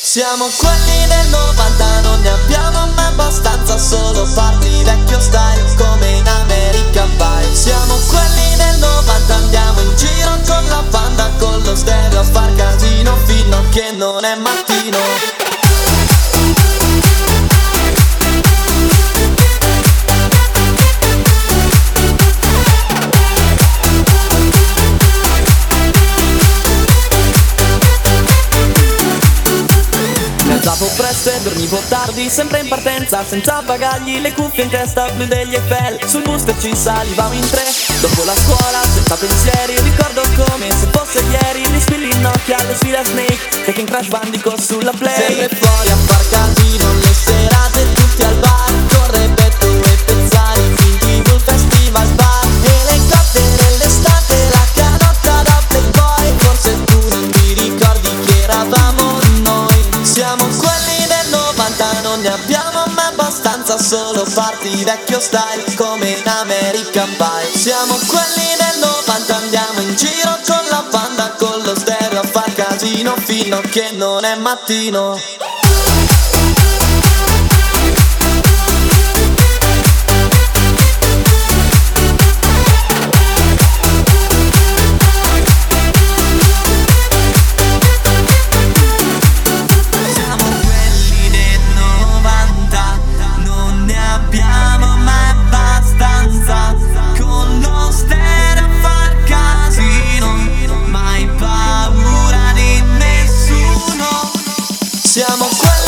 Siamo quelli del 90, non ne abbiamo mai abbastanza. Solo party vecchio style come in American Pie. Siamo quelli del 90, andiamo in giro con la banda, con lo stereo a far casino fino a che non è mattino. Alzavo presto e dormivo tardi, sempre in partenza, senza bagagli, le cuffie in testa, blu degli Eiffel. Sul booster ci salivamo in tre, dopo la scuola, senza pensieri. Ricordo come se fosse ieri, gli spilli in Nokia, le sfide a Snake, Tekken Crash Bandicoot sulla Play. Sempre fuori a far casino, le serate tutti al bar, correbetto e pezzali, finti sul festival bar. Elicotteri l'estate, la canotta da Playboy, forse tu non ti ricordi che eravamo noi. Siamo quelli del 90, non ne abbiamo mai abbastanza. Solo party vecchio style come in American Pie. Siamo quelli del 90, andiamo in giro con la banda, con lo stereo a far casino fino a che non è mattino. Siamo quelli